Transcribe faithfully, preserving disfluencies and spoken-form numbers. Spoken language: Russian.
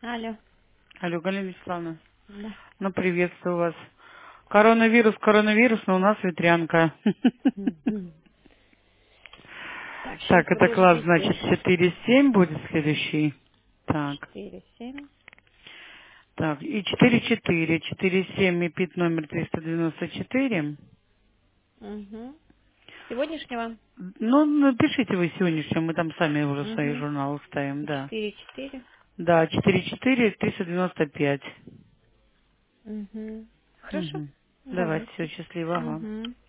Алло. Алло, Галина Вячеславовна. Да. Ну, приветствую вас. Коронавирус, коронавирус, но у нас ветрянка. Мгм. Так, сейчас Так, это класс, подождите. значит, четыре семь будет следующий. Так, Четыре, семь. так, и четыре четыре, четыре семь и пит номер триста девяносто четыре. Угу. Сегодняшнего? Ну, напишите вы сегодняшнее, мы там сами уже свои Угу. журналы ставим, да. Четыре, четыре. Да, четыре четыре, триста девяносто пять. Угу. Хорошо. Угу. Давайте, все, Давайте. счастливо, ага. Угу.